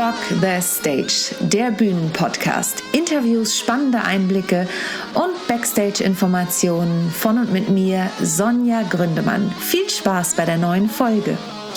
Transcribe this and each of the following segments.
Rock the Stage, der Bühnenpodcast. Interviews, spannende Einblicke und Backstage-Informationen von und mit mir, Sonja Gründemann. Viel Spaß bei der neuen Folge.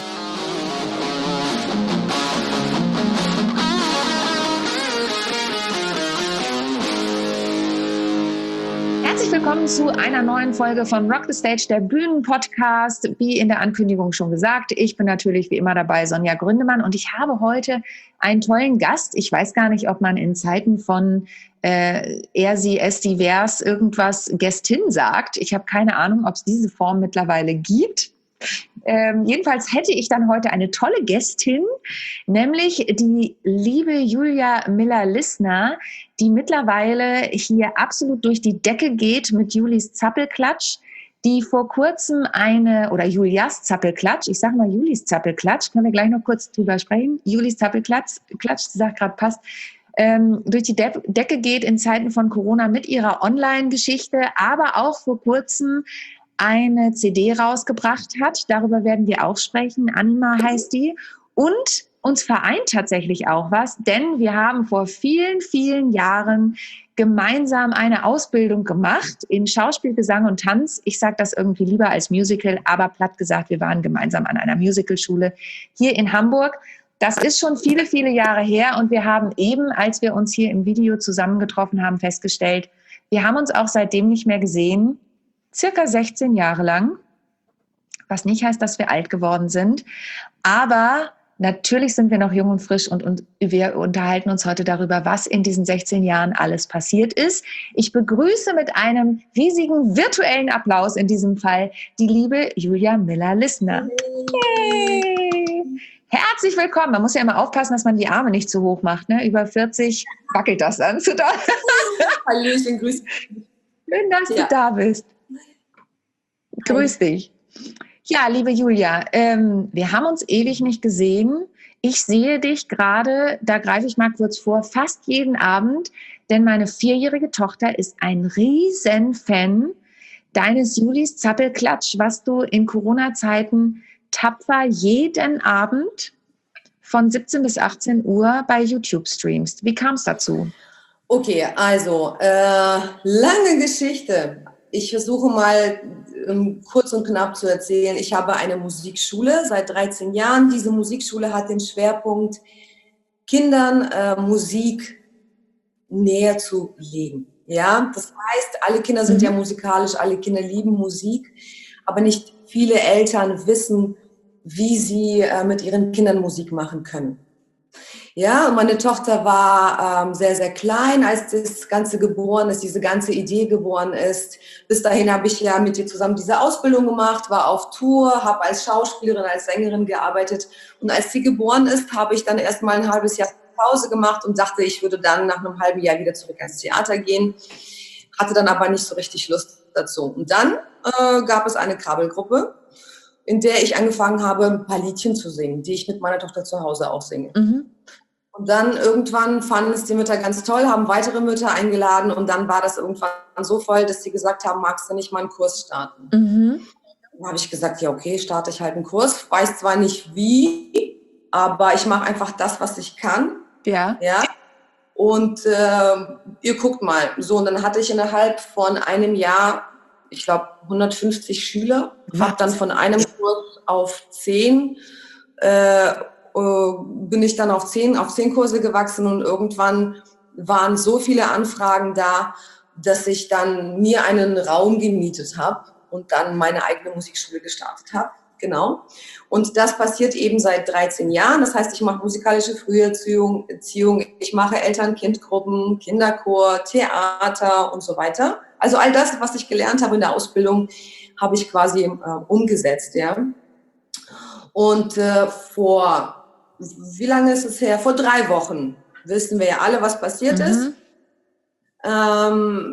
Herzlich willkommen zu einer neuen Folge von Rock the Stage, der Bühnenpodcast. Wie in der Ankündigung schon gesagt, ich bin natürlich wie immer dabei, Sonja Gründemann, und ich habe heute einen tollen Gast. Ich weiß gar nicht, ob man in Zeiten von er, sie, es, divers irgendwas Gästin sagt. Ich habe keine Ahnung, ob es diese Form mittlerweile gibt. Jedenfalls hätte ich dann heute eine tolle Gästin, nämlich die liebe Julia Miller-Lissner, die mittlerweile hier absolut durch die Decke geht mit Julis Zappelklatsch, die vor kurzem Julias Zappelklatsch, ich sage mal Julis Zappelklatsch, können wir gleich noch kurz drüber sprechen, Julis Zappelklatsch, die sagt gerade passt, durch die Decke geht in Zeiten von Corona mit ihrer Online-Geschichte, aber auch vor kurzem eine CD rausgebracht hat. Darüber werden wir auch sprechen. Anima heißt die. Und uns vereint tatsächlich auch was, denn wir haben vor vielen, vielen Jahren gemeinsam eine Ausbildung gemacht in Schauspiel, Gesang und Tanz. Ich sage das irgendwie lieber als Musical, aber platt gesagt, wir waren gemeinsam an einer Musicalschule hier in Hamburg. Das ist schon viele, viele Jahre her, und wir haben eben, als wir uns hier im Video zusammengetroffen haben, festgestellt, wir haben uns auch seitdem nicht mehr gesehen. Circa 16 Jahre lang, was nicht heißt, dass wir alt geworden sind. Aber natürlich sind wir noch jung und frisch, und wir unterhalten uns heute darüber, was in diesen 16 Jahren alles passiert ist. Ich begrüße mit einem riesigen virtuellen Applaus in diesem Fall die liebe Julia Miller-Lissner. Yay! Herzlich willkommen. Man muss ja immer aufpassen, dass man die Arme nicht zu hoch macht. Ne? Über 40 wackelt das dann zu doll. Hallöchen, grüß dich. Schön, dass du da bist. Grüß dich. Ja, liebe Julia, wir haben uns ewig nicht gesehen. Ich sehe dich gerade, da greife ich mal kurz vor, fast jeden Abend, denn meine 4-jährige Tochter ist ein Riesenfan deines Julis Zappelklatsch, was du in Corona-Zeiten tapfer jeden Abend von 17 bis 18 Uhr bei YouTube streamst. Wie kam es dazu? Okay, also lange Geschichte. Ich versuche mal kurz und knapp zu erzählen. Ich habe eine Musikschule seit 13 Jahren. Diese Musikschule hat den Schwerpunkt, Kindern Musik näher zu legen. Ja, das heißt, alle Kinder sind ja musikalisch, alle Kinder lieben Musik, aber nicht viele Eltern wissen, wie sie mit ihren Kindern Musik machen können. Ja, und meine Tochter war sehr, sehr klein, als das Ganze geboren ist, diese ganze Idee geboren ist. Bis dahin habe ich ja mit ihr zusammen diese Ausbildung gemacht, war auf Tour, habe als Schauspielerin, als Sängerin gearbeitet. Und als sie geboren ist, habe ich dann erst mal ein halbes Jahr Pause gemacht und dachte, ich würde dann nach einem halben Jahr wieder zurück ins Theater gehen. Hatte dann aber nicht so richtig Lust dazu. Und dann gab es eine Krabbelgruppe, in der ich angefangen habe, ein paar Liedchen zu singen, die ich mit meiner Tochter zu Hause auch singe. Und dann irgendwann fanden es die Mütter ganz toll, haben weitere Mütter eingeladen, und dann war das irgendwann so voll, dass sie gesagt haben, magst du nicht mal einen Kurs starten? Dann habe ich gesagt, ja okay, starte ich halt einen Kurs. Weiß zwar nicht wie, aber ich mache einfach das, was ich kann. Ja. Und ihr guckt mal. So, und dann hatte ich innerhalb von einem Jahr, ich glaube, 150 Schüler. Habe dann von einem Kurs auf 10 bin ich dann auf 10 Kurse gewachsen, und irgendwann waren so viele Anfragen da, dass ich dann mir einen Raum gemietet habe und dann meine eigene Musikschule gestartet habe. Genau. Und das passiert eben seit 13 Jahren. Das heißt, ich mache musikalische Früherziehung, ich mache Eltern-Kind-Gruppen, Kinderchor, Theater und so weiter. Also all das, was ich gelernt habe in der Ausbildung, habe ich quasi umgesetzt, ja. Und wie lange ist es her? Vor 3 Wochen wissen wir ja alle, was passiert ist. Da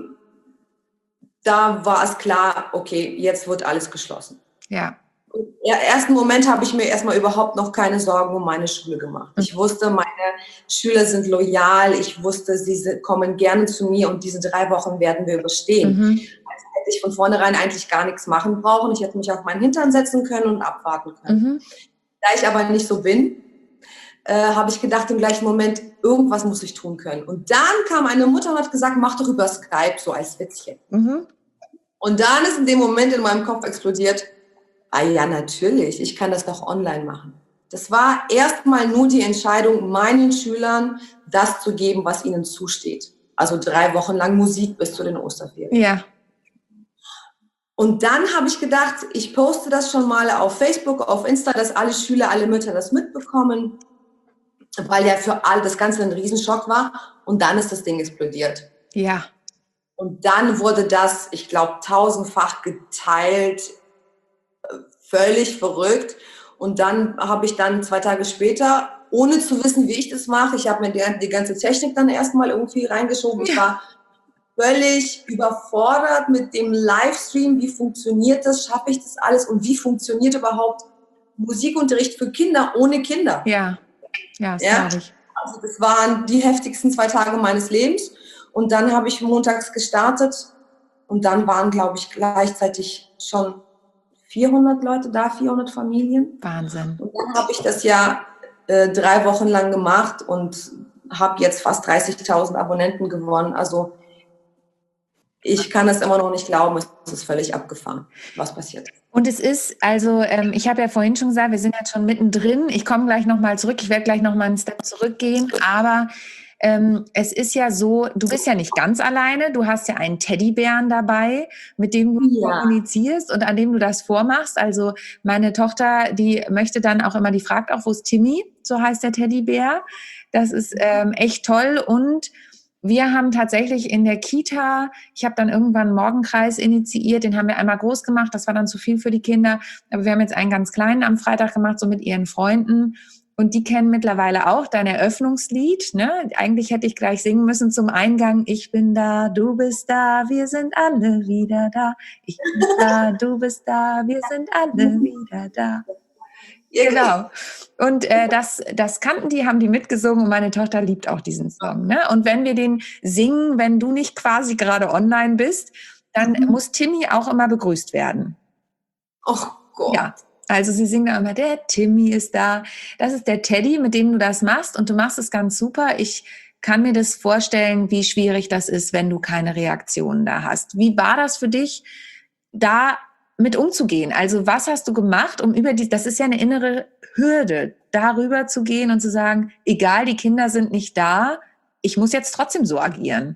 war es klar, okay, jetzt wird alles geschlossen. Ja. Im ersten Moment habe ich mir erstmal überhaupt noch keine Sorgen um meine Schule gemacht. Ich wusste, meine Schüler sind loyal. Ich wusste, sie kommen gerne zu mir, und diese 3 Wochen werden wir überstehen. Also hätte ich von vornherein eigentlich gar nichts machen brauchen. Ich hätte mich auf meinen Hintern setzen können und abwarten können. Da ich aber nicht so bin, habe ich gedacht im gleichen Moment, irgendwas muss ich tun können. Und dann kam eine Mutter und hat gesagt, mach doch über Skype so als Witzchen. Mhm. Und dann ist in dem Moment in meinem Kopf explodiert, ah ja, natürlich, ich kann das doch online machen. Das war erstmal nur die Entscheidung, meinen Schülern das zu geben, was ihnen zusteht. Also 3 Wochen lang Musik bis zu den Osterferien. Ja. Und dann habe ich gedacht, ich poste das schon mal auf Facebook, auf Insta, dass alle Schüler, alle Mütter das mitbekommen, weil ja für alle das Ganze ein Riesenschock war. Und dann ist das Ding explodiert. Ja. Und dann wurde das, ich glaube, 1000-fach geteilt, völlig verrückt. Und dann habe ich dann 2 Tage später, ohne zu wissen, wie ich das mache, ich habe mir die ganze Technik dann erstmal irgendwie reingeschoben. Ich war völlig überfordert mit dem Livestream. Wie funktioniert das? Schaffe ich das alles? Und wie funktioniert überhaupt Musikunterricht für Kinder ohne Kinder? Ja, das Ja? glaube ich. Also das waren die heftigsten 2 Tage meines Lebens. Und dann habe ich montags gestartet und dann waren, glaube ich, gleichzeitig schon 400 Leute da, 400 Familien. Wahnsinn. Und dann habe ich das ja 3 Wochen lang gemacht und habe jetzt fast 30.000 Abonnenten gewonnen. Also ich kann es immer noch nicht glauben, es ist völlig abgefahren, was passiert. Und es ist, also ich habe ja vorhin schon gesagt, wir sind jetzt schon mittendrin. Ich komme gleich nochmal zurück. Ich werde gleich nochmal einen Step zurückgehen. Aber es ist ja so, du bist ja nicht ganz alleine. Du hast ja einen Teddybären dabei, mit dem du kommunizierst und an dem du das vormachst. Also meine Tochter, die möchte dann auch immer, die fragt auch, wo ist Timmy? So heißt der Teddybär. Das ist echt toll. Und wir haben tatsächlich in der Kita, ich habe dann irgendwann einen Morgenkreis initiiert, den haben wir einmal groß gemacht, das war dann zu viel für die Kinder, aber wir haben jetzt einen ganz kleinen am Freitag gemacht, so mit ihren Freunden und die kennen mittlerweile auch dein Eröffnungslied, ne? Eigentlich hätte ich gleich singen müssen zum Eingang, ich bin da, du bist da, wir sind alle wieder da, ich bin da, du bist da, wir sind alle wieder da. Genau. Und das kannten die, haben die mitgesungen und meine Tochter liebt auch diesen Song. Ne? Und wenn wir den singen, wenn du nicht quasi gerade online bist, dann muss Timmy auch immer begrüßt werden. Oh Gott. Ja, also sie singen da immer, der Timmy ist da. Das ist der Teddy, mit dem du das machst und du machst es ganz super. Ich kann mir das vorstellen, wie schwierig das ist, wenn du keine Reaktionen da hast. Wie war das für dich, da mit umzugehen? Also was hast du gemacht, um das ist ja eine innere Hürde, darüber zu gehen und zu sagen, egal, die Kinder sind nicht da, ich muss jetzt trotzdem so agieren.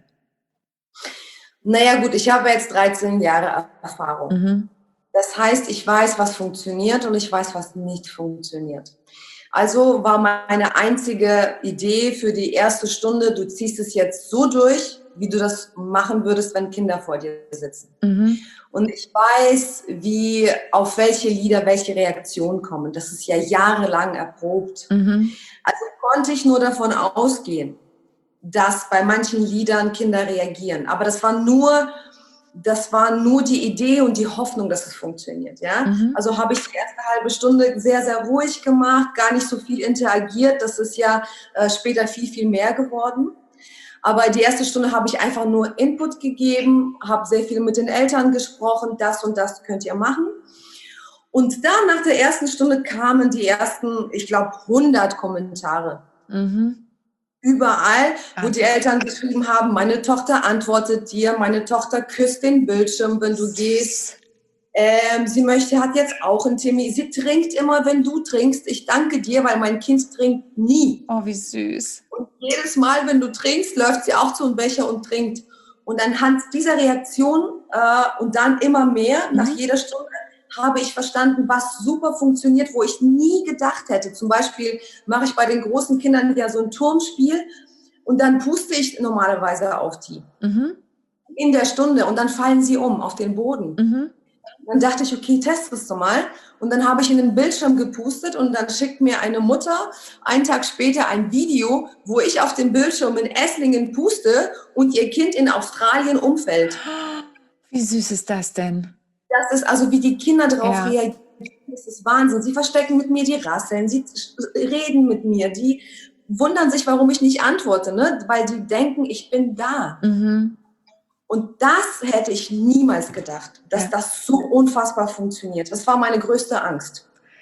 Naja gut, ich habe jetzt 13 Jahre Erfahrung. Mhm. Das heißt, ich weiß, was funktioniert und ich weiß, was nicht funktioniert. Also war meine einzige Idee für die erste Stunde, du ziehst es jetzt so durch, wie du das machen würdest, wenn Kinder vor dir sitzen. Mhm. Und ich weiß, auf welche Lieder welche Reaktionen kommen. Das ist ja jahrelang erprobt. Mhm. Also konnte ich nur davon ausgehen, dass bei manchen Liedern Kinder reagieren. Aber das war nur die Idee und die Hoffnung, dass es funktioniert. Ja? Mhm. Also habe ich die erste halbe Stunde sehr, sehr ruhig gemacht, gar nicht so viel interagiert. Das ist ja später viel, viel mehr geworden. Aber die erste Stunde habe ich einfach nur Input gegeben, habe sehr viel mit den Eltern gesprochen, das und das könnt ihr machen. Und dann nach der ersten Stunde kamen die ersten, ich glaube, 100 Kommentare. Mhm. Überall, wo die Eltern geschrieben haben, meine Tochter antwortet dir, meine Tochter küsst den Bildschirm, wenn du gehst. Sie hat jetzt auch einen Timmy. Sie trinkt immer, wenn du trinkst. Ich danke dir, weil mein Kind trinkt nie. Oh, wie süß. Und jedes Mal, wenn du trinkst, läuft sie auch zu einem Becher und trinkt. Und anhand dieser Reaktion und dann immer mehr, nach jeder Stunde, habe ich verstanden, was super funktioniert, wo ich nie gedacht hätte. Zum Beispiel mache ich bei den großen Kindern ja so ein Turmspiel und dann puste ich normalerweise auf die in der Stunde und dann fallen sie auf den Boden. Mhm. Dann dachte ich, okay, test es doch mal. Und dann habe ich in den Bildschirm gepustet und dann schickt mir eine Mutter einen Tag später ein Video, wo ich auf dem Bildschirm in Esslingen puste und ihr Kind in Australien umfällt. Wie süß ist das denn? Das ist also, wie die Kinder darauf reagieren. Das ist Wahnsinn. Sie verstecken mit mir die Rasseln, sie reden mit mir, die wundern sich, warum ich nicht antworte, ne? Weil die denken, ich bin da. Mhm. Und das hätte ich niemals gedacht, dass das so unfassbar funktioniert. Das war meine größte Angst.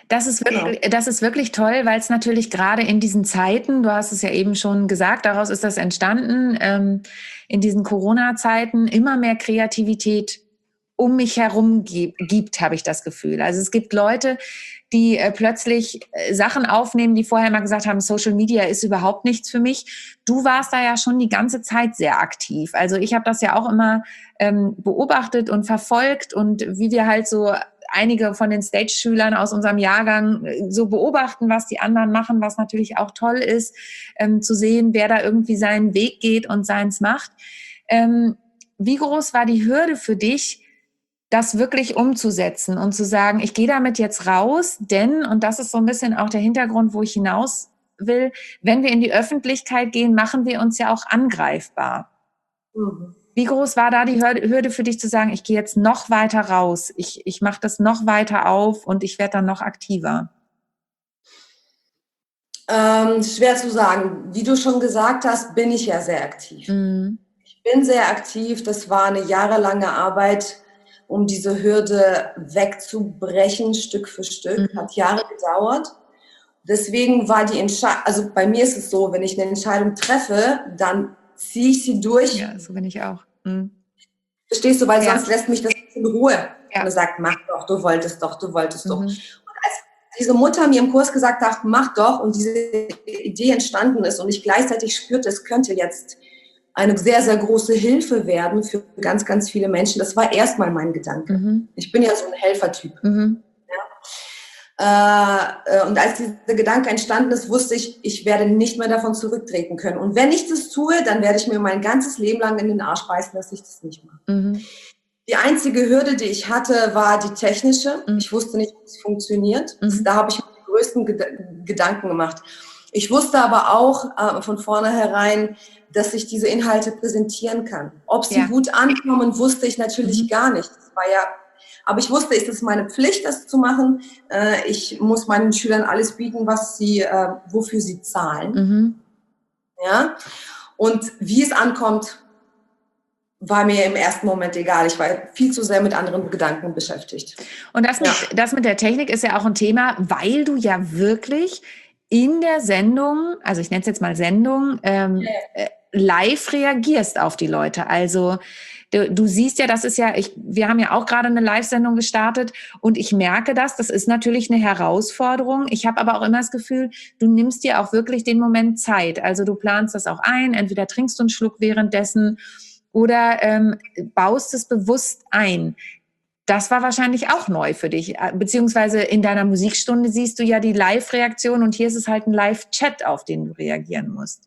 Genau. Das ist wirklich toll, weil es natürlich gerade in diesen Zeiten, du hast es ja eben schon gesagt, daraus ist das entstanden, in diesen Corona-Zeiten immer mehr Kreativität um mich herum gibt, habe ich das Gefühl. Also es gibt Leute, die plötzlich Sachen aufnehmen, die vorher mal gesagt haben, Social Media ist überhaupt nichts für mich. Du warst da ja schon die ganze Zeit sehr aktiv. Also ich habe das ja auch immer beobachtet und verfolgt und wie wir halt so einige von den Stage-Schülern aus unserem Jahrgang so beobachten, was die anderen machen, was natürlich auch toll ist, zu sehen, wer da irgendwie seinen Weg geht und seins macht. Wie groß war die Hürde für dich, das wirklich umzusetzen und zu sagen, ich gehe damit jetzt raus, denn, und das ist so ein bisschen auch der Hintergrund, wo ich hinaus will, wenn wir in die Öffentlichkeit gehen, machen wir uns ja auch angreifbar. Mhm. Wie groß war da die Hürde für dich zu sagen, ich gehe jetzt noch weiter raus, ich mache das noch weiter auf und ich werde dann noch aktiver? Schwer zu sagen. Wie du schon gesagt hast, bin ich ja sehr aktiv. Mhm. Ich bin sehr aktiv. Das war eine jahrelange Arbeit, um diese Hürde wegzubrechen, Stück für Stück. Hat Jahre gedauert. Deswegen war die Entscheidung, also bei mir ist es so, wenn ich eine Entscheidung treffe, dann ziehe ich sie durch. Ja, so bin ich auch. Mhm. Verstehst du, weil Ja. sonst lässt mich das in Ruhe. Ja. Und er sagt, mach doch, du wolltest doch, du wolltest doch. Mhm. Und als diese Mutter mir im Kurs gesagt hat, mach doch, und diese Idee entstanden ist und ich gleichzeitig spürte, es könnte jetzt eine sehr, sehr große Hilfe werden für ganz, ganz viele Menschen. Das war erstmal mein Gedanke. Mhm. Ich bin ja so ein Helfertyp. Mhm. Und als dieser Gedanke entstanden ist, wusste ich, ich werde nicht mehr davon zurücktreten können. Und wenn ich das tue, dann werde ich mir mein ganzes Leben lang in den Arsch beißen, dass ich das nicht mache. Mhm. Die einzige Hürde, die ich hatte, war die technische. Ich wusste nicht, wie es funktioniert. Da habe ich mir die größten Gedanken gemacht. Ich wusste aber auch von vornherein, dass ich diese Inhalte präsentieren kann. Ob sie gut ankommen, wusste ich natürlich gar nicht. Das war ja, aber ich wusste, es ist meine Pflicht, das zu machen. Ich muss meinen Schülern alles bieten, wofür sie zahlen. Ja? Und wie es ankommt, war mir im ersten Moment egal. Ich war viel zu sehr mit anderen Gedanken beschäftigt. Und das mit der Technik ist ja auch ein Thema, weil du ja wirklich in der Sendung, also ich nenne es jetzt mal Sendung, live reagierst auf die Leute. Also du siehst ja, das ist ja, wir haben ja auch gerade eine Live-Sendung gestartet und ich merke das ist natürlich eine Herausforderung. Ich habe aber auch immer das Gefühl, du nimmst dir auch wirklich den Moment Zeit. Also du planst das auch ein, entweder trinkst du einen Schluck währenddessen oder baust es bewusst ein. Das war wahrscheinlich auch neu für dich, beziehungsweise in deiner Musikstunde siehst du ja die Live-Reaktion und hier ist es halt ein Live-Chat, auf den du reagieren musst.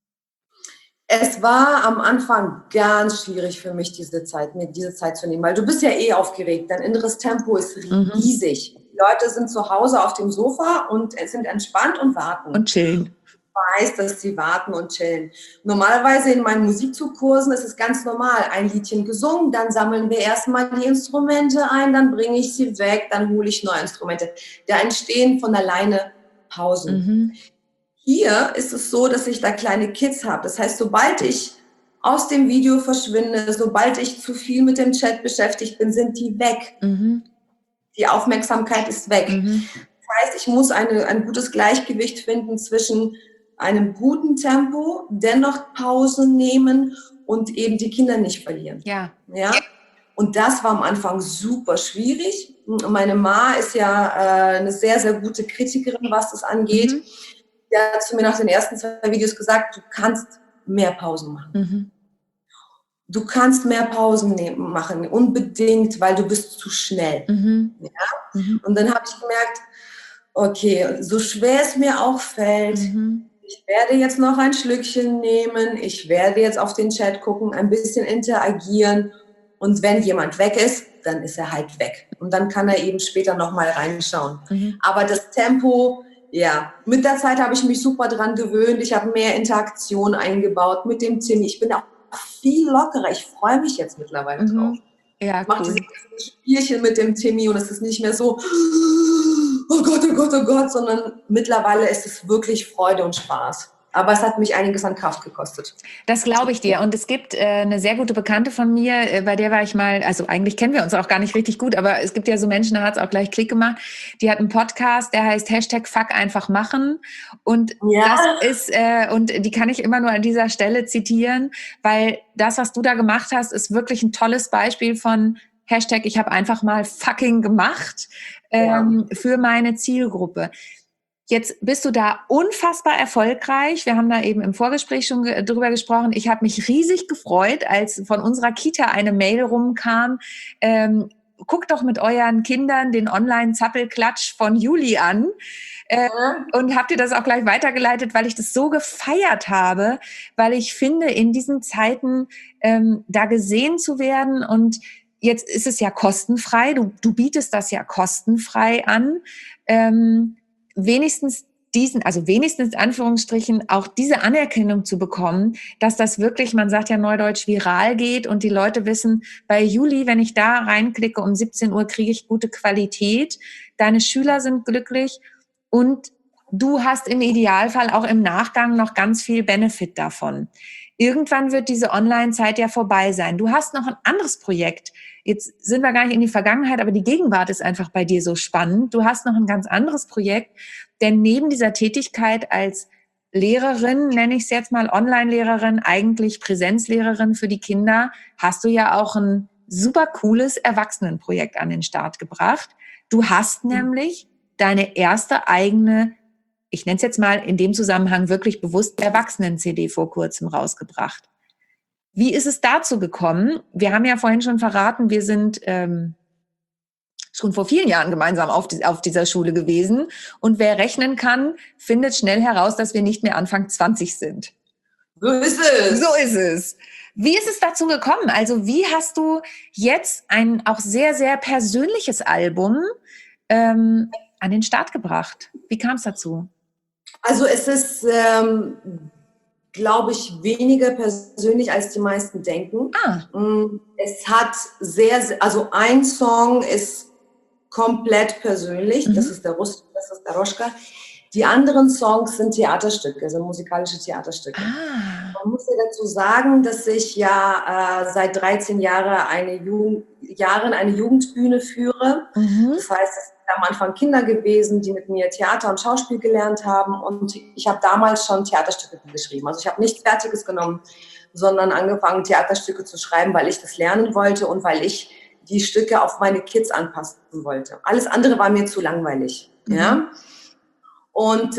Es war am Anfang ganz schwierig für mich, mir diese Zeit zu nehmen, weil du bist ja eh aufgeregt. Dein inneres Tempo ist riesig. Die Leute sind zu Hause auf dem Sofa und sind entspannt und warten. Und chillen. Ich weiß, dass sie warten und chillen. Normalerweise in meinen Musikzugkursen ist es ganz normal. Ein Liedchen gesungen, dann sammeln wir erstmal die Instrumente ein, dann bringe ich sie weg, dann hole ich neue Instrumente. Da entstehen von alleine Pausen. Hier ist es so, dass ich da kleine Kids habe. Das heißt, sobald ich aus dem Video verschwinde, sobald ich zu viel mit dem Chat beschäftigt bin, sind die weg. Die Aufmerksamkeit ist weg. Das heißt, ich muss ein gutes Gleichgewicht finden zwischen einem guten Tempo, dennoch Pausen nehmen und eben die Kinder nicht verlieren. Ja. Und das war am Anfang super schwierig. Meine Ma ist ja eine sehr, sehr gute Kritikerin, was das angeht. Die hat zu mir nach den ersten 2 Videos gesagt, du kannst mehr Pausen machen. Du kannst mehr Pausen machen, unbedingt, weil du bist zu schnell. Ja? Und dann habe ich gemerkt, okay, so schwer es mir auch fällt, ich werde jetzt noch ein Schlückchen nehmen, ich werde jetzt auf den Chat gucken, ein bisschen interagieren und wenn jemand weg ist, dann ist er halt weg. Und dann kann er eben später nochmal reinschauen. Aber das Tempo, ja, mit der Zeit habe ich mich super dran gewöhnt, ich habe mehr Interaktion eingebaut mit dem Timmy. Ich bin auch viel lockerer, ich freue mich jetzt mittlerweile drauf. Ja, ich mache diese Spielchen mit dem Timmy und es ist nicht mehr so, oh Gott, sondern mittlerweile ist es wirklich Freude und Spaß. Aber es hat mich einiges an Kraft gekostet. Das glaube ich dir. Und es gibt eine sehr gute Bekannte von mir, bei der war ich mal, also eigentlich kennen wir uns auch gar nicht richtig gut, aber es gibt ja so Menschen, da hat es auch gleich Klick gemacht. Die hat einen Podcast, der heißt #Fuck einfach machen. Und das ist, und die kann ich immer nur an dieser Stelle zitieren, weil das, was du da gemacht hast, ist wirklich ein tolles Beispiel von ich habe einfach mal fucking gemacht für meine Zielgruppe. Jetzt bist du da unfassbar erfolgreich. Wir haben da eben im Vorgespräch schon drüber gesprochen. Ich habe mich riesig gefreut, als von unserer Kita eine Mail rumkam. Guckt doch mit euren Kindern den Online-Zappelklatsch von Juli an. Und habt ihr das auch gleich weitergeleitet, weil ich das so gefeiert habe, weil ich finde, in diesen Zeiten da gesehen zu werden, und jetzt ist es ja kostenfrei, du bietest das ja kostenfrei an, wenigstens in Anführungsstrichen auch diese Anerkennung zu bekommen, dass das wirklich, man sagt ja neudeutsch, viral geht und die Leute wissen, bei Juli, wenn ich da reinklicke, um 17 Uhr kriege ich gute Qualität, deine Schüler sind glücklich und du hast im Idealfall auch im Nachgang noch ganz viel Benefit davon. Irgendwann wird diese Online-Zeit ja vorbei sein. Du hast noch ein anderes Projekt. Jetzt sind wir gar nicht in die Vergangenheit, aber die Gegenwart ist einfach bei dir so spannend. Du hast noch ein ganz anderes Projekt, denn neben dieser Tätigkeit als Lehrerin, nenne ich es jetzt mal Online-Lehrerin, eigentlich Präsenzlehrerin für die Kinder, hast du ja auch ein super cooles Erwachsenenprojekt an den Start gebracht. Du hast nämlich deine erste eigene, ich nenne es jetzt mal in dem Zusammenhang wirklich bewusst, Erwachsenen-CD vor kurzem rausgebracht. Wie ist es dazu gekommen? Wir haben ja vorhin schon verraten, wir sind schon vor vielen Jahren gemeinsam auf dieser Schule gewesen. Und wer rechnen kann, findet schnell heraus, dass wir nicht mehr Anfang 20 sind. So ist es. So ist es. Wie ist es dazu gekommen? Also wie hast du jetzt ein auch sehr, sehr persönliches Album an den Start gebracht? Wie kam es dazu? Also es ist, glaube ich, weniger persönlich, als die meisten denken. Es hat also ein Song ist komplett persönlich, das ist der Roschka. Die anderen Songs sind Theaterstücke, sind musikalische Theaterstücke. Man muss ja dazu sagen, dass ich ja seit 13 Jahren eine Jugendbühne führe. Das heißt, es sind am Anfang Kinder gewesen, die mit mir Theater und Schauspiel gelernt haben. Und ich habe damals schon Theaterstücke geschrieben. Also ich habe nichts Fertiges genommen, sondern angefangen, Theaterstücke zu schreiben, weil ich das lernen wollte und weil ich die Stücke auf meine Kids anpassen wollte. Alles andere war mir zu langweilig. Ja? Und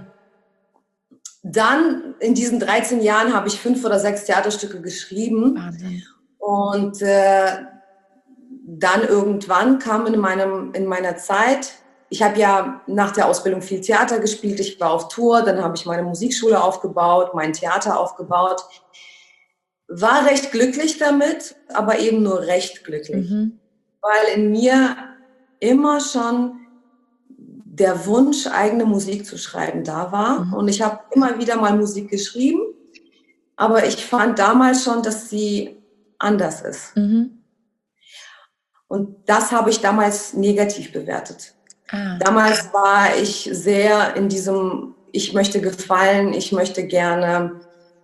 dann in diesen 13 Jahren habe ich 5 oder 6 Theaterstücke geschrieben. Wahnsinn. Und dann irgendwann kam in meiner Zeit, ich habe ja nach der Ausbildung viel Theater gespielt, ich war auf Tour, dann habe ich meine Musikschule aufgebaut, mein Theater aufgebaut. War recht glücklich damit, aber eben nur recht glücklich. Weil in mir immer schon der Wunsch, eigene Musik zu schreiben, da war. Und ich habe immer wieder mal Musik geschrieben, aber ich fand damals schon, dass sie anders ist. Und das habe ich damals negativ bewertet. Damals war ich sehr in diesem, ich möchte gefallen, ich möchte gerne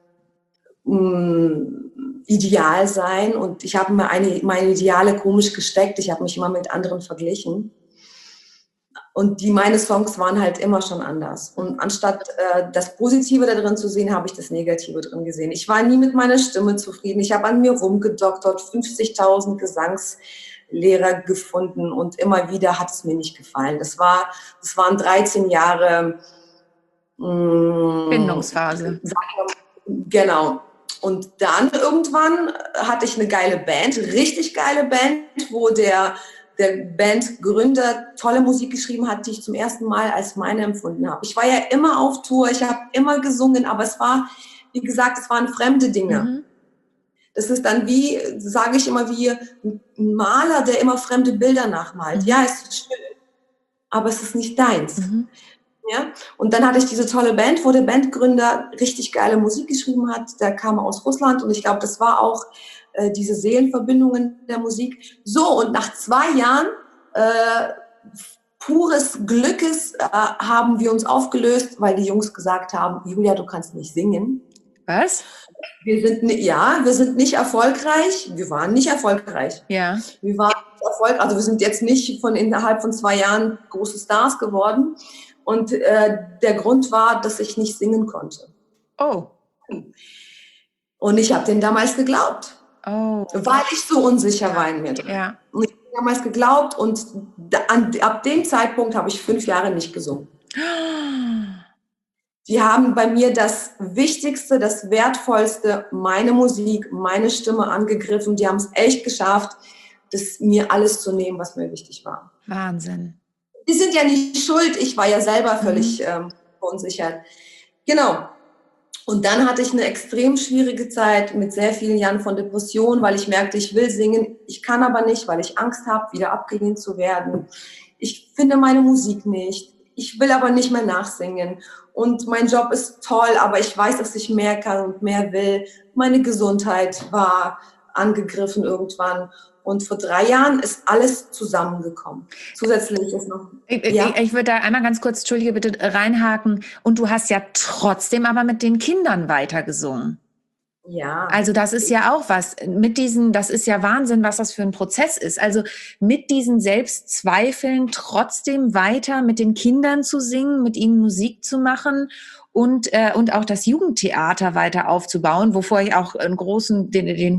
ideal sein und ich habe mir meine Ideale komisch gesteckt, ich habe mich immer mit anderen verglichen. Und meine Songs waren halt immer schon anders. Und anstatt das Positive da drin zu sehen, habe ich das Negative drin gesehen. Ich war nie mit meiner Stimme zufrieden. Ich habe an mir rumgedoktert, 50.000 Gesangslehrer gefunden und immer wieder hat es mir nicht gefallen. Das waren 13 Jahre Bindungsphase. Genau. Und dann irgendwann hatte ich eine geile Band, richtig geile Band, wo der Bandgründer tolle Musik geschrieben hat, die ich zum ersten Mal als meine empfunden habe. Ich war ja immer auf Tour, ich habe immer gesungen, aber es war, wie gesagt, es waren fremde Dinge. Das ist dann wie, sage ich immer, wie ein Maler, der immer fremde Bilder nachmalt. Ja, es ist schön, aber es ist nicht deins. Ja? Und dann hatte ich diese tolle Band, wo der Bandgründer richtig geile Musik geschrieben hat. Der kam aus Russland und ich glaube, das war auch diese Seelenverbindungen der Musik. So, und nach 2 Jahren pures Glückes haben wir uns aufgelöst, weil die Jungs gesagt haben, Julia, du kannst nicht singen. Was? Wir sind nicht erfolgreich. Wir waren nicht erfolgreich. Ja. Wir waren nicht erfolgreich. Also wir sind jetzt nicht innerhalb von 2 Jahren große Stars geworden. Und der Grund war, dass ich nicht singen konnte. Oh. Und ich habe denen damals geglaubt. Oh. Weil ich so unsicher war in mir drin. Ja. Und ich habe damals geglaubt und ab dem Zeitpunkt habe ich 5 Jahre nicht gesungen. Die haben bei mir das Wichtigste, das Wertvollste, meine Musik, meine Stimme angegriffen. Die haben es echt geschafft, mir alles zu nehmen, was mir wichtig war. Wahnsinn. Die sind ja nicht schuld. Ich war ja selber völlig verunsichert. Genau. Und dann hatte ich eine extrem schwierige Zeit mit sehr vielen Jahren von Depression, weil ich merkte, ich will singen, ich kann aber nicht, weil ich Angst habe, wieder abgelehnt zu werden. Ich finde meine Musik nicht. Ich will aber nicht mehr nachsingen. Und mein Job ist toll, aber ich weiß, dass ich mehr kann und mehr will. Meine Gesundheit war angegriffen irgendwann. Und vor 3 Jahren ist alles zusammengekommen. Zusätzlich ist noch... Ich würde da einmal ganz kurz, Entschuldige, bitte reinhaken. Und du hast ja trotzdem aber mit den Kindern weitergesungen. Ja. Also das ist ja auch was. Das ist ja Wahnsinn, was das für ein Prozess ist. Also mit diesen Selbstzweifeln trotzdem weiter mit den Kindern zu singen, mit ihnen Musik zu machen und auch das Jugendtheater weiter aufzubauen, wovor ich auch einen großen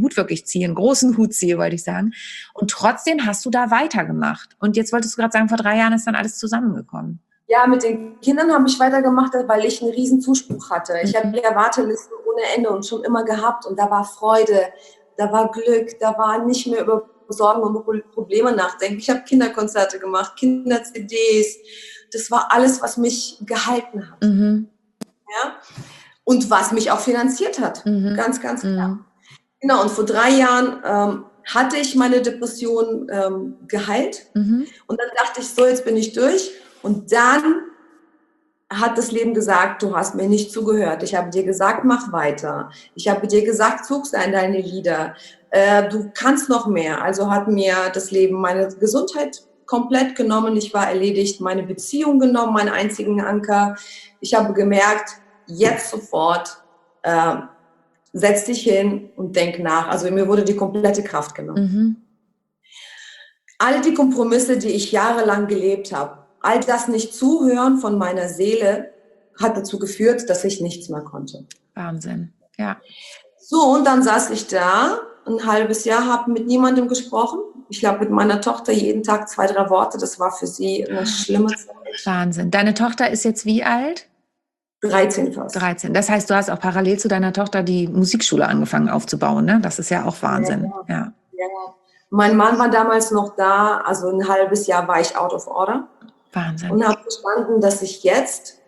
Hut ziehe, wollte ich sagen. Und trotzdem hast du da weitergemacht. Und jetzt wolltest du gerade sagen, vor 3 Jahren ist dann alles zusammengekommen. Ja, mit den Kindern habe ich weitergemacht, weil ich einen riesen Zuspruch hatte. Ich habe ja Wartelisten ohne Ende und schon immer gehabt. Und da war Freude, da war Glück, da war nicht mehr über Sorgen und Probleme nachdenken. Ich habe Kinderkonzerte gemacht, Kinder-CDs. Das war alles, was mich gehalten hat. Mhm. Ja? Und was mich auch finanziert hat. Mhm. Ganz, ganz klar. Mhm. Genau, und vor 3 Jahren hatte ich meine Depression geheilt. Mhm. Und dann dachte ich, so, jetzt bin ich durch. Und dann hat das Leben gesagt, du hast mir nicht zugehört. Ich habe dir gesagt, mach weiter. Ich habe dir gesagt, zug sein deine Lieder. Du kannst noch mehr. Also hat mir das Leben meine Gesundheit komplett genommen. Ich war erledigt, meine Beziehung genommen, meinen einzigen Anker. Ich habe gemerkt, jetzt sofort setz dich hin und denk nach. Also mir wurde die komplette Kraft genommen. Mhm. All die Kompromisse, die ich jahrelang gelebt habe, all das Nicht-Zuhören von meiner Seele hat dazu geführt, dass ich nichts mehr konnte. Wahnsinn, ja. So, und dann saß ich da, ein halbes Jahr, habe mit niemandem gesprochen. Ich glaube, mit meiner Tochter jeden Tag 2, 3 Worte. Das war für sie eine schlimme Zeit. Wahnsinn. Deine Tochter ist jetzt wie alt? 13 fast. 13. Das heißt, du hast auch parallel zu deiner Tochter die Musikschule angefangen aufzubauen, ne? Das ist ja auch Wahnsinn. Ja. Mein Mann war damals noch da, also ein halbes Jahr war ich out of order. Wahnsinn. Und habe verstanden, dass ich jetzt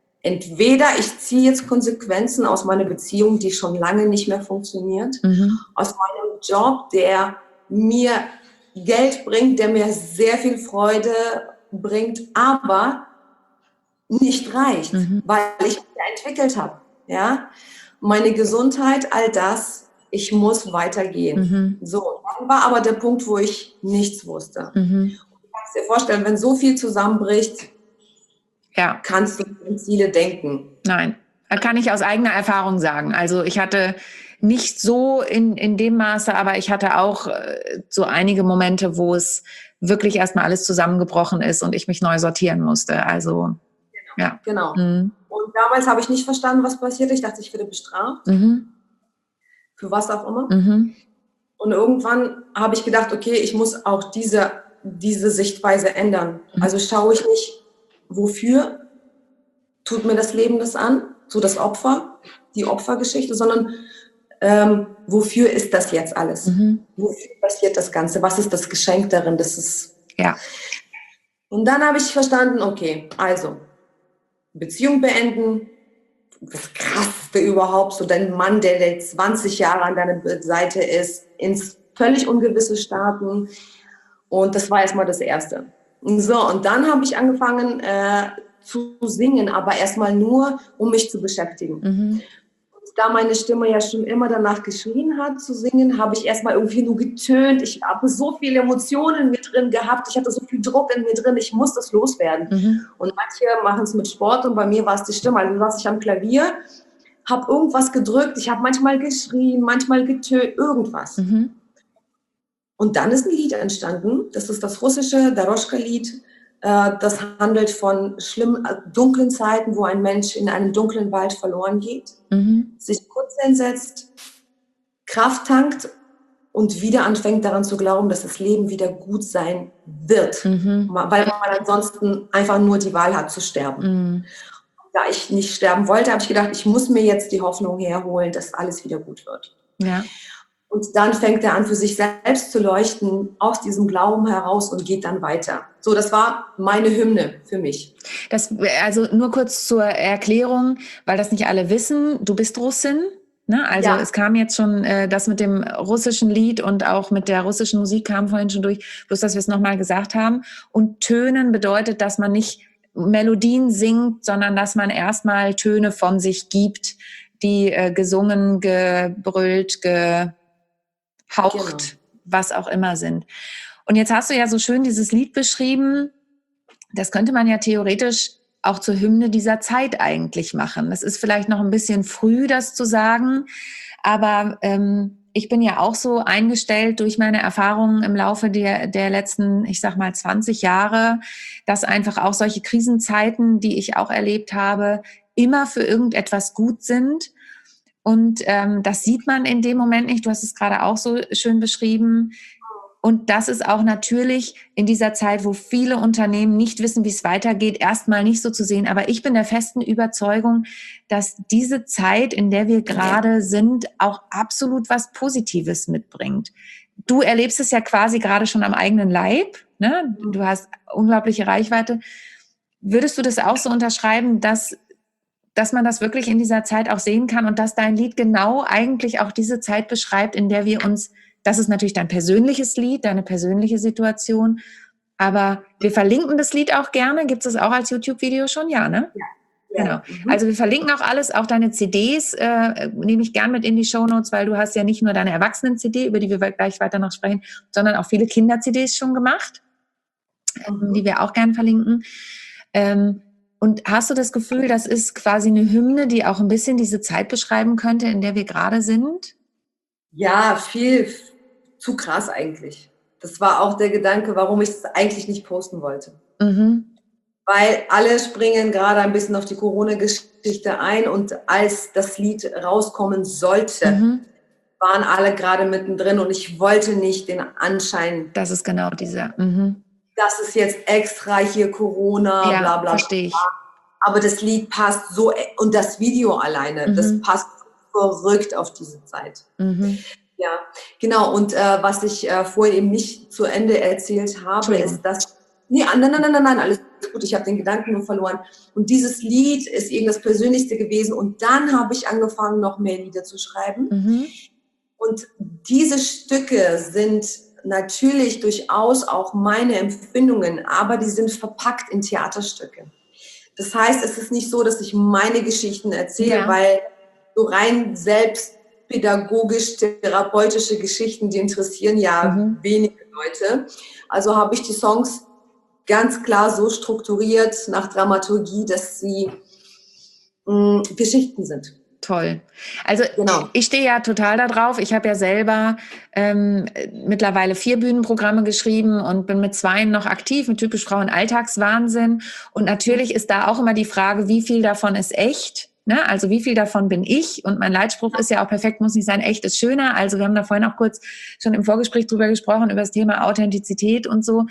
ich ziehe jetzt Konsequenzen aus meiner Beziehung, die schon lange nicht mehr funktioniert, aus meinem Job, der mir Geld bringt, der mir sehr viel Freude bringt, aber nicht reicht, weil ich mich entwickelt habe. Ja? Meine Gesundheit, all das, ich muss weitergehen. So, dann war aber der Punkt, wo ich nichts wusste. Du kannst dir vorstellen, wenn so viel zusammenbricht, kannst du an Ziele denken. Nein, kann ich aus eigener Erfahrung sagen. Also ich hatte nicht so in dem Maße, aber ich hatte auch so einige Momente, wo es wirklich erstmal alles zusammengebrochen ist und ich mich neu sortieren musste. Also, Genau. Und damals habe ich nicht verstanden, was passiert. Ich dachte, ich werde bestraft. Für was auch immer. Und irgendwann habe ich gedacht, okay, ich muss auch diese Sichtweise ändern. Also schaue ich nicht, wofür tut mir das Leben das an, so das Opfer, die Opfergeschichte, sondern wofür ist das jetzt alles? Wofür passiert das Ganze? Was ist das Geschenk darin? Das ist Und dann habe ich verstanden, okay, also Beziehung beenden, das Krasseste überhaupt, so dein Mann, der 20 Jahre an deiner Seite ist, ins völlig Ungewisse starten. Und das war erstmal das Erste. So, und dann habe ich angefangen zu singen, aber erstmal nur, um mich zu beschäftigen. Und da meine Stimme ja schon immer danach geschrien hat zu singen, habe ich erstmal irgendwie nur getönt. Ich habe so viele Emotionen in mir drin gehabt. Ich hatte so viel Druck in mir drin. Ich muss das loswerden. Und manche machen es mit Sport und bei mir war es die Stimme. Also saß ich am Klavier, habe irgendwas gedrückt. Ich habe manchmal geschrien, manchmal getönt, irgendwas. Und dann ist ein Lied entstanden. Das ist das russische Doroschka-Lied. Das handelt von schlimmen, dunklen Zeiten, wo ein Mensch in einem dunklen Wald verloren geht, sich kurz hinsetzt, Kraft tankt und wieder anfängt daran zu glauben, dass das Leben wieder gut sein wird, weil man ansonsten einfach nur die Wahl hat zu sterben. Da ich nicht sterben wollte, habe ich gedacht, ich muss mir jetzt die Hoffnung herholen, dass alles wieder gut wird. Ja. Und dann fängt er an, für sich selbst zu leuchten, aus diesem Glauben heraus und geht dann weiter. So, das war meine Hymne für mich. Also nur kurz zur Erklärung, weil das nicht alle wissen, du bist Russin, ne? Also es kam jetzt schon das mit dem russischen Lied und auch mit der russischen Musik kam vorhin schon durch, bloß dass wir es nochmal gesagt haben. Und Tönen bedeutet, dass man nicht Melodien singt, sondern dass man erstmal Töne von sich gibt, die gesungen, gebrüllt, haucht, was auch immer sind. Und jetzt hast du ja so schön dieses Lied beschrieben, das könnte man ja theoretisch auch zur Hymne dieser Zeit eigentlich machen. Das ist vielleicht noch ein bisschen früh, das zu sagen, aber ich bin ja auch so eingestellt durch meine Erfahrungen im Laufe der letzten, ich sag mal 20 Jahre, dass einfach auch solche Krisenzeiten, die ich auch erlebt habe, immer für irgendetwas gut sind. Und das sieht man in dem Moment nicht. Du hast es gerade auch so schön beschrieben. Und das ist auch natürlich in dieser Zeit, wo viele Unternehmen nicht wissen, wie es weitergeht, erstmal nicht so zu sehen. Aber ich bin der festen Überzeugung, dass diese Zeit, in der wir gerade sind, auch absolut was Positives mitbringt. Du erlebst es ja quasi gerade schon am eigenen Leib, ne? Du hast unglaubliche Reichweite. Würdest du das auch so unterschreiben, dass man das wirklich in dieser Zeit auch sehen kann und dass dein Lied genau eigentlich auch diese Zeit beschreibt, in der wir uns, das ist natürlich dein persönliches Lied, deine persönliche Situation, aber wir verlinken das Lied auch gerne. Gibt es das auch als YouTube-Video schon? Ja, ne? Ja. Genau. Also wir verlinken auch alles, auch deine CDs nehme ich gern mit in die Shownotes, weil du hast ja nicht nur deine Erwachsenen-CD, über die wir gleich weiter noch sprechen, sondern auch viele Kinder-CDs schon gemacht, die wir auch gern verlinken. Und hast du das Gefühl, das ist quasi eine Hymne, die auch ein bisschen diese Zeit beschreiben könnte, in der wir gerade sind? Ja, viel zu krass eigentlich. Das war auch der Gedanke, warum ich es eigentlich nicht posten wollte. Weil alle springen gerade ein bisschen auf die Corona-Geschichte ein und als das Lied rauskommen sollte, waren alle gerade mittendrin und ich wollte nicht den Anschein. Das ist genau dieser. Das ist jetzt extra hier Corona, Ja, bla bla. verstehe ich. Aber das Lied passt so, und das Video alleine, das passt verrückt auf diese Zeit. Ja, genau. Und was ich vorhin eben nicht zu Ende erzählt habe, ist, dass... Nein, alles gut, ich habe den Gedanken nur verloren. Und dieses Lied ist eben das Persönlichste gewesen. Und dann habe ich angefangen, noch mehr Lieder zu schreiben. Und diese Stücke sind natürlich durchaus auch meine Empfindungen, aber die sind verpackt in Theaterstücke. Das heißt, es ist nicht so, dass ich meine Geschichten erzähle, weil so rein selbstpädagogisch, therapeutische Geschichten, die interessieren ja wenige Leute. Also habe ich die Songs ganz klar so strukturiert nach Dramaturgie, dass sie Geschichten sind. Toll. Also ich stehe ja total da drauf. Ich habe ja selber mittlerweile 4 Bühnenprogramme geschrieben und bin mit 2 noch aktiv, mit Typisch Frauen Alltagswahnsinn. Und natürlich ist da auch immer die Frage, wie viel davon ist echt? Ne? Also wie viel davon bin ich? Und mein Leitspruch ist ja auch, perfekt muss nicht sein, echt ist schöner. Also wir haben da vorhin auch kurz schon im Vorgespräch drüber gesprochen, über das Thema Authentizität und so.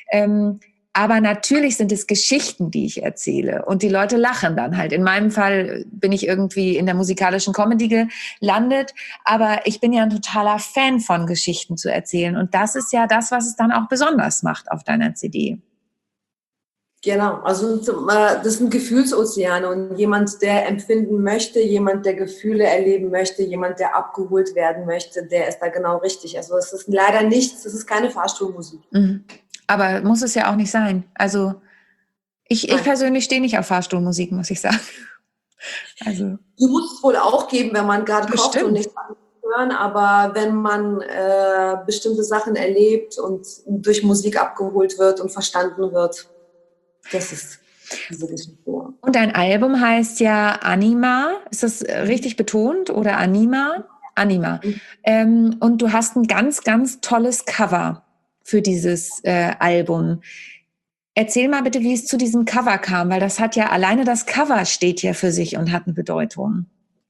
Aber natürlich sind es Geschichten, die ich erzähle. Und die Leute lachen dann halt. In meinem Fall bin ich irgendwie in der musikalischen Comedy gelandet. Aber ich bin ja ein totaler Fan von Geschichten zu erzählen. Und das ist ja das, was es dann auch besonders macht auf deiner CD. Genau, also das sind Gefühlsozeane. Und jemand, der empfinden möchte, jemand, der Gefühle erleben möchte, jemand, der abgeholt werden möchte, der ist da genau richtig. Also es ist leider nichts, es ist keine Fahrstuhlmusik. Aber muss es ja auch nicht sein. Also ich persönlich stehe nicht auf Fahrstuhlmusik, muss ich sagen. Also Die muss es wohl auch geben, wenn man gerade kocht und bestimmt. nichts anderes hören, aber wenn man bestimmte Sachen erlebt und durch Musik abgeholt wird und verstanden wird, das ist diese Geschichte. Und dein Album heißt ja Anima. Ist das richtig betont oder Anima? Anima. Und du hast ein ganz, ganz tolles Cover für dieses Album. Erzähl mal bitte, wie es zu diesem Cover kam, weil das hat ja, alleine das Cover steht ja für sich und hat eine Bedeutung.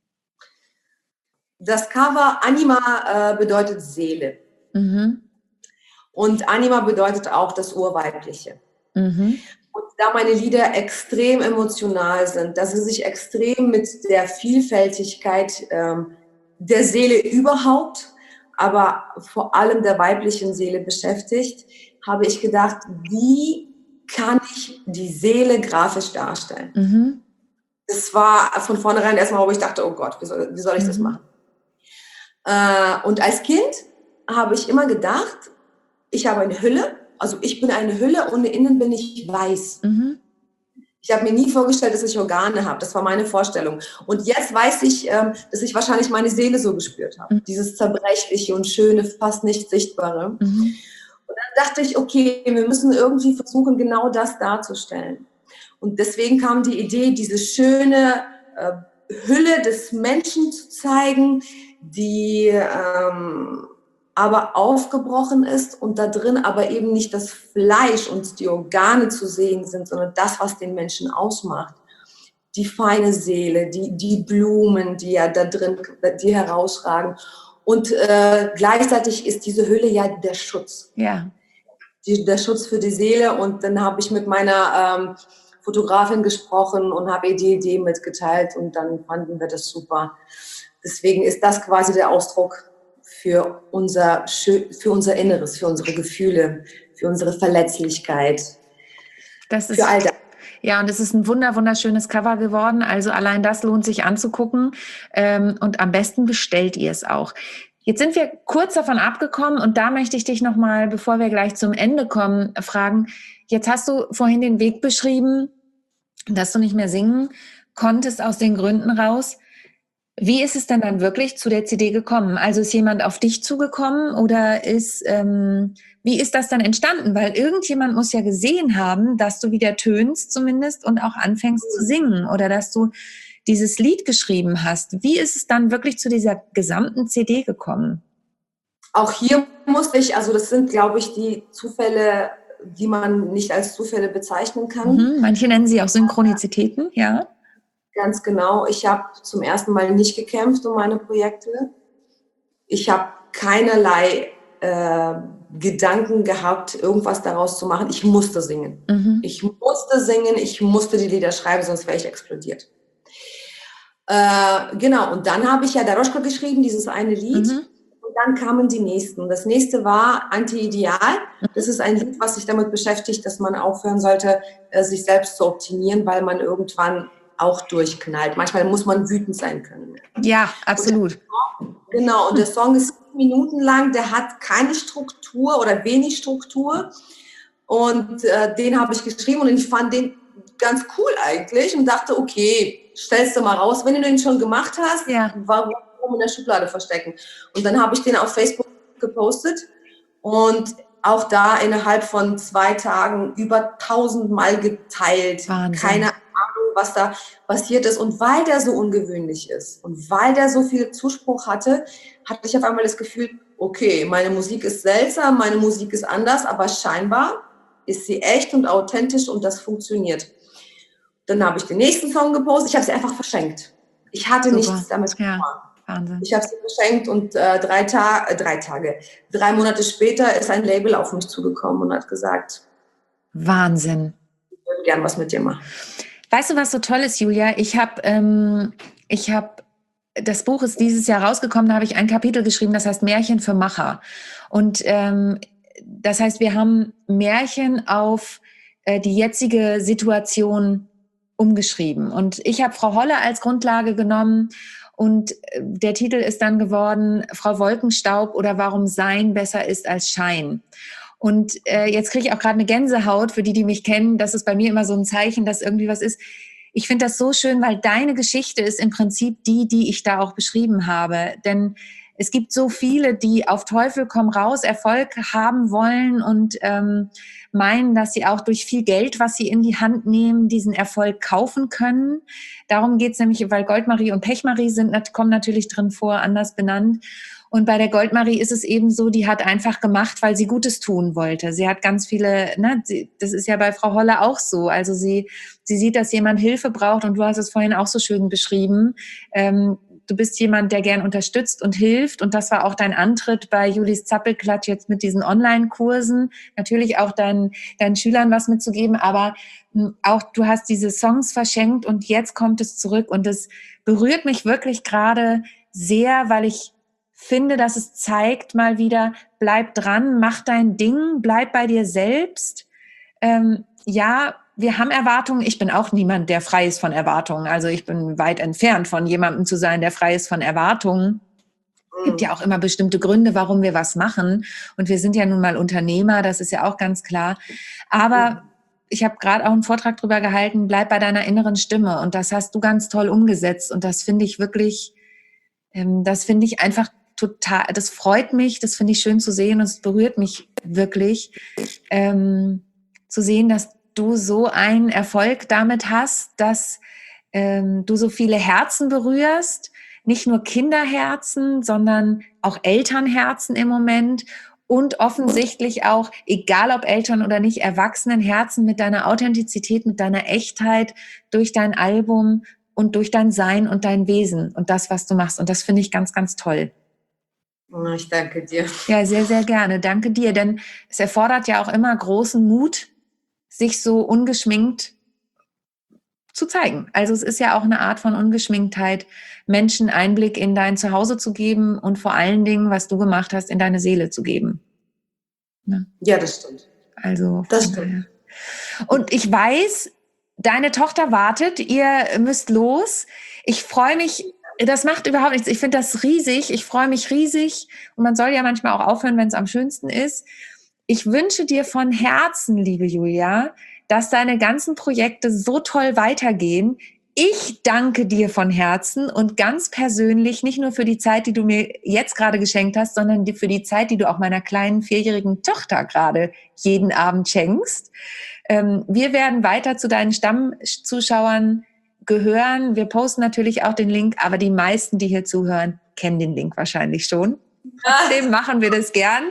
Das Cover Anima bedeutet Seele. Mhm. Und Anima bedeutet auch das Urweibliche. Mhm. Und da meine Lieder extrem emotional sind, dass sie sich extrem mit der Vielfältigkeit der Seele überhaupt, aber vor allem der weiblichen Seele beschäftigt, habe ich gedacht, wie kann ich die Seele grafisch darstellen? Mhm. Das war von vornherein erstmal, wo ich dachte, oh Gott, wie soll ich das machen? Und als Kind habe ich immer gedacht, ich habe eine Hülle, also ich bin eine Hülle und innen bin ich weiß. Mhm. Ich habe mir nie vorgestellt, dass ich Organe habe. Das war meine Vorstellung. Und jetzt weiß ich, dass ich wahrscheinlich meine Seele so gespürt habe. Dieses Zerbrechliche und Schöne, fast nicht Sichtbare. Mhm. Und dann dachte ich, okay, wir müssen irgendwie versuchen, genau das darzustellen. Und deswegen kam die Idee, diese schöne Hülle des Menschen zu zeigen, die aber aufgebrochen ist und da drin aber eben nicht das Fleisch und die Organe zu sehen sind, sondern das, was den Menschen ausmacht. Die feine Seele, die Blumen, die ja da drin, die herausragen. Und gleichzeitig ist diese Hülle ja der Schutz. Ja. Der Schutz für die Seele. Und dann habe ich mit meiner Fotografin gesprochen und habe ihr die Idee mitgeteilt und dann fanden wir das super. Deswegen ist das quasi der Ausdruck für unser Inneres, für unsere Gefühle, für unsere Verletzlichkeit, Das ist, für all das. ja, und es ist ein wunderschönes Cover geworden. Also allein das lohnt sich anzugucken. Und am besten bestellt ihr es auch. Jetzt sind wir kurz davon abgekommen und da möchte ich dich nochmal, bevor wir gleich zum Ende kommen, fragen. Jetzt hast du vorhin den Weg beschrieben, dass du nicht mehr singen konntest aus den Gründen raus. Wie ist es denn dann wirklich zu der CD gekommen? Also ist jemand auf dich zugekommen oder wie ist das dann entstanden? Weil irgendjemand muss ja gesehen haben, dass du wieder tönst zumindest und auch anfängst zu singen oder dass du dieses Lied geschrieben hast. Wie ist es dann wirklich zu dieser gesamten CD gekommen? Auch hier musste ich, also das sind, glaube ich, die Zufälle, die man nicht als Zufälle bezeichnen kann. Manche nennen sie auch Synchronizitäten, ja. Ganz genau. Ich habe zum ersten Mal nicht gekämpft um meine Projekte. Ich habe keinerlei Gedanken gehabt, irgendwas daraus zu machen. Ich musste singen. Mhm. Ich musste singen, ich musste die Lieder schreiben, sonst wäre ich explodiert. Genau, und dann habe ich ja Daroschka geschrieben, dieses eine Lied. Mhm. Und dann kamen die nächsten. Das nächste war Anti-Ideal. Das ist ein Lied, was sich damit beschäftigt, dass man aufhören sollte, sich selbst zu optimieren, weil man irgendwann auch durchknallt. Manchmal muss man wütend sein können. Ja, absolut. Genau, und der Song ist 7 Minuten lang, der hat keine Struktur oder wenig Struktur. Und den habe ich geschrieben und ich fand den ganz cool eigentlich und dachte, okay, stellst du mal raus, wenn du den schon gemacht hast, Ja. warum in der Schublade verstecken? Und dann habe ich den auf Facebook gepostet und auch da innerhalb von 2 Tagen über 1000 Mal geteilt. Wahnsinn. Keine Ahnung, was da passiert ist. Und weil der so ungewöhnlich ist und weil der so viel Zuspruch hatte, hatte ich auf einmal das Gefühl, okay, meine Musik ist seltsam, meine Musik ist anders, aber scheinbar ist sie echt und authentisch und das funktioniert. Dann habe ich den nächsten Song gepostet. Ich habe sie einfach verschenkt. Ich hatte nichts damit getan. Wahnsinn. Ich habe sie verschenkt und 3 Monate später ist ein Label auf mich zugekommen und hat gesagt, Wahnsinn. Ich würde gern was mit dir machen. Weißt du, was so toll ist, Julia? Ich habe, das Buch ist dieses Jahr rausgekommen, da habe ich ein Kapitel geschrieben, das heißt Märchen für Macher. Und das heißt, wir haben Märchen auf die jetzige Situation umgeschrieben. Und ich habe Frau Holle als Grundlage genommen und der Titel ist dann geworden, Frau Wolkenstaub oder warum Sein besser ist als Schein. Und jetzt kriege ich auch gerade eine Gänsehaut, für die mich kennen. Das ist bei mir immer so ein Zeichen, dass irgendwie was ist. ich finde das so schön, weil deine Geschichte ist im Prinzip die ich da auch beschrieben habe. Denn es gibt so viele, die auf Teufel komm raus Erfolg haben wollen und meinen, dass sie auch durch viel Geld, was sie in die Hand nehmen, diesen Erfolg kaufen können. Darum geht's nämlich, weil Goldmarie und Pechmarie kommen natürlich drin vor, anders benannt. Und bei der Goldmarie ist es eben so, die hat einfach gemacht, weil sie Gutes tun wollte. Sie hat ganz viele, das ist ja bei Frau Holle auch so. Also sie sieht, dass jemand Hilfe braucht und du hast es vorhin auch so schön beschrieben. Du bist jemand, der gern unterstützt und hilft. Und das war auch dein Antritt bei Julis Zappelklatsch jetzt mit diesen Online-Kursen. Natürlich auch deinen Schülern was mitzugeben, aber auch du hast diese Songs verschenkt und jetzt kommt es zurück. Und das berührt mich wirklich gerade sehr, weil ich finde, dass es zeigt mal wieder, bleib dran, mach dein Ding, bleib bei dir selbst. Ja, wir haben Erwartungen. Ich bin auch niemand, der frei ist von Erwartungen. Also ich bin weit entfernt von jemandem zu sein, der frei ist von Erwartungen. Es gibt ja auch immer bestimmte Gründe, warum wir was machen. Und wir sind ja nun mal Unternehmer, das ist ja auch ganz klar. Aber ich habe gerade auch einen Vortrag drüber gehalten, bleib bei deiner inneren Stimme. Und das hast du ganz toll umgesetzt. Und das finde ich wirklich, das finde ich einfach total, das freut mich, das finde ich schön zu sehen und es berührt mich wirklich, zu sehen, dass du so einen Erfolg damit hast, dass du so viele Herzen berührst, nicht nur Kinderherzen, sondern auch Elternherzen im Moment und offensichtlich auch, egal ob Eltern oder nicht, Erwachsenenherzen mit deiner Authentizität, mit deiner Echtheit durch dein Album und durch dein Sein und dein Wesen und das, was du machst. Und das finde ich ganz, ganz toll. Ich danke dir. Ja, sehr, sehr gerne. Danke dir, denn es erfordert ja auch immer großen Mut, sich so ungeschminkt zu zeigen. Also es ist ja auch eine Art von Ungeschminktheit, Menschen Einblick in dein Zuhause zu geben und vor allen Dingen, was du gemacht hast, in deine Seele zu geben. Ne? Ja, das stimmt. Also, das stimmt. Und ich weiß, deine Tochter wartet, ihr müsst los. Ich freue mich, das macht überhaupt nichts. Ich finde das riesig, ich freue mich riesig und man soll ja manchmal auch aufhören, wenn es am schönsten ist. Ich wünsche dir von Herzen, liebe Julia, dass deine ganzen Projekte so toll weitergehen. Ich danke dir von Herzen und ganz persönlich, nicht nur für die Zeit, die du mir jetzt gerade geschenkt hast, sondern für die Zeit, die du auch meiner kleinen 4-jährigen Tochter gerade jeden Abend schenkst. Wir werden weiter zu deinen Stammzuschauern gehören. Wir posten natürlich auch den Link, aber die meisten, die hier zuhören, kennen den Link wahrscheinlich schon. Trotzdem machen wir das gern.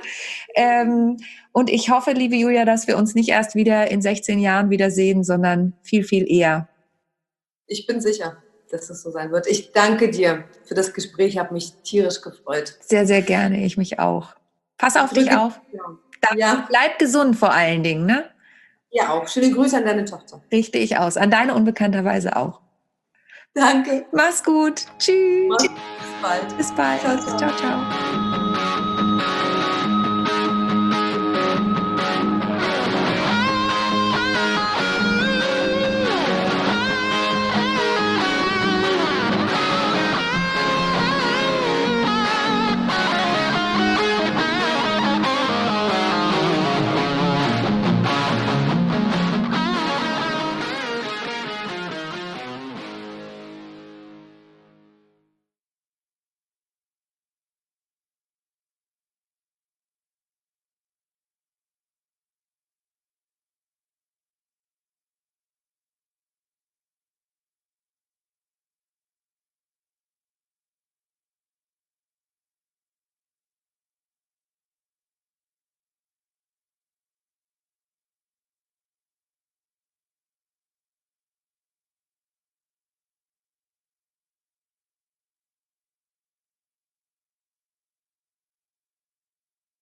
Und ich hoffe, liebe Julia, dass wir uns nicht erst wieder in 16 Jahren wiedersehen, sondern viel, viel eher. Ich bin sicher, dass es so sein wird. Ich danke dir für das Gespräch. Ich habe mich tierisch gefreut. Sehr, sehr gerne. Ich mich auch. Pass auf dich auf. Ja. Bleib gesund vor allen Dingen, ne? Ja, auch. Schöne Grüße an deine Tochter. Richte ich aus. An deine unbekannterweise auch. Danke. Mach's gut. Tschüss. Bis bald. Bis bald. Ciao, ciao. Ciao, ciao.